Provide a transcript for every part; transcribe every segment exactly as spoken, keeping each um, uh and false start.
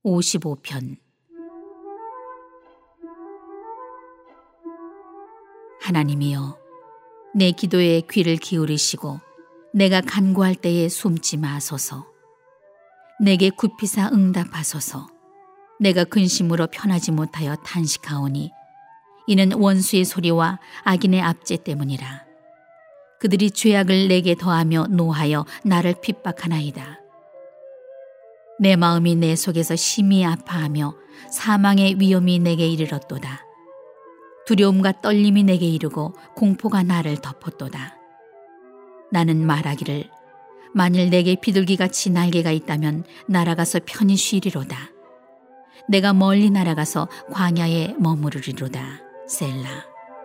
오십오 편. 하나님이여, 내 기도에 귀를 기울이시고 내가 간구할 때에 숨지 마소서. 내게 굽히사 응답하소서. 내가 근심으로 편하지 못하여 탄식하오니 이는 원수의 소리와 악인의 압제 때문이라. 그들이 죄악을 내게 더하며 노하여 나를 핍박하나이다. 내 마음이 내 속에서 심히 아파하며 사망의 위험이 내게 이르렀도다. 두려움과 떨림이 내게 이르고 공포가 나를 덮었도다. 나는 말하기를 만일 내게 비둘기같이 날개가 있다면 날아가서 편히 쉬리로다. 내가 멀리 날아가서 광야에 머무르리로다. 셀라.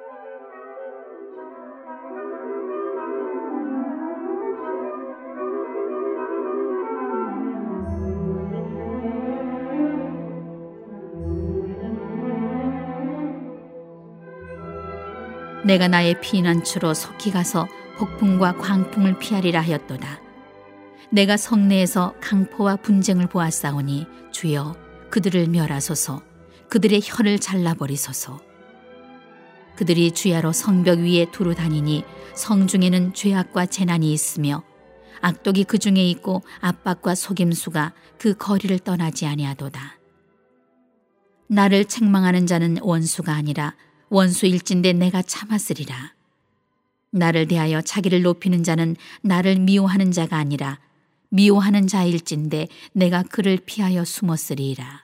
내가 나의 피난처로 속히 가서 폭풍과 광풍을 피하리라 하였도다. 내가 성내에서 강포와 분쟁을 보았사오니 주여 그들을 멸하소서. 그들의 혀를 잘라버리소서. 그들이 주야로 성벽 위에 두루 다니니 성중에는 죄악과 재난이 있으며 악독이 그 중에 있고 압박과 속임수가 그 거리를 떠나지 아니하도다. 나를 책망하는 자는 원수가 아니라 원수일진데 내가 참았으리라. 나를 대하여 자기를 높이는 자는 나를 미워하는 자가 아니라 미워하는 자일진데 내가 그를 피하여 숨었으리라.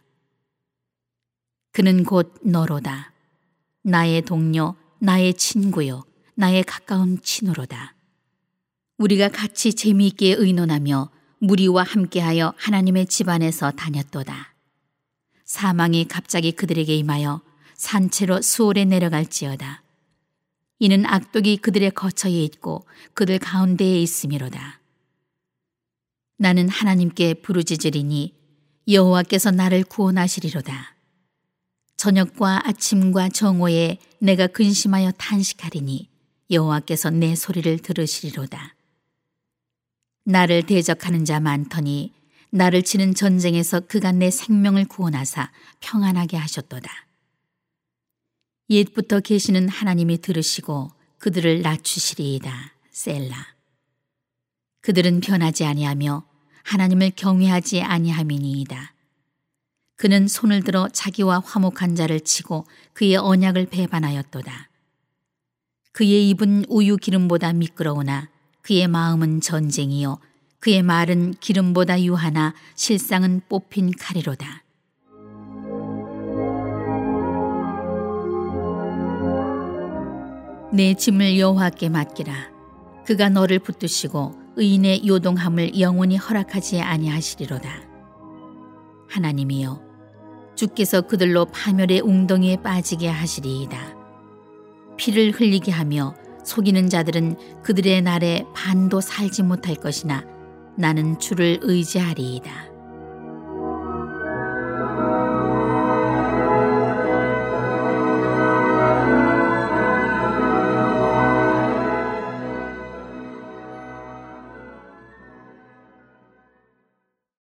그는 곧 너로다. 나의 동료, 나의 친구요, 나의 가까운 친구로다. 우리가 같이 재미있게 의논하며 무리와 함께하여 하나님의 집안에서 다녔도다. 사망이 갑자기 그들에게 임하여 산채로 수월에 내려갈지어다. 이는 악독이 그들의 거처에 있고 그들 가운데에 있음이로다. 나는 하나님께 부르짖으리니 여호와께서 나를 구원하시리로다. 저녁과 아침과 정오에 내가 근심하여 탄식하리니 여호와께서 내 소리를 들으시리로다. 나를 대적하는 자 많더니 나를 치는 전쟁에서 그가 내 생명을 구원하사 평안하게 하셨도다. 옛부터 계시는 하나님이 들으시고 그들을 낮추시리이다. 셀라. 그들은 변하지 아니하며 하나님을 경외하지 아니함이니이다. 그는 손을 들어 자기와 화목한 자를 치고 그의 언약을 배반하였도다. 그의 입은 우유 기름보다 미끄러우나 그의 마음은 전쟁이요 그의 말은 기름보다 유하나 실상은 뽑힌 칼이로다. 내 짐을 여호와께 맡기라. 그가 너를 붙드시고 의인의 요동함을 영원히 허락하지 아니하시리로다. 하나님이여, 주께서 그들로 파멸의 웅덩이에 빠지게 하시리이다. 피를 흘리게 하며 속이는 자들은 그들의 날에 반도 살지 못할 것이나 나는 주를 의지하리이다.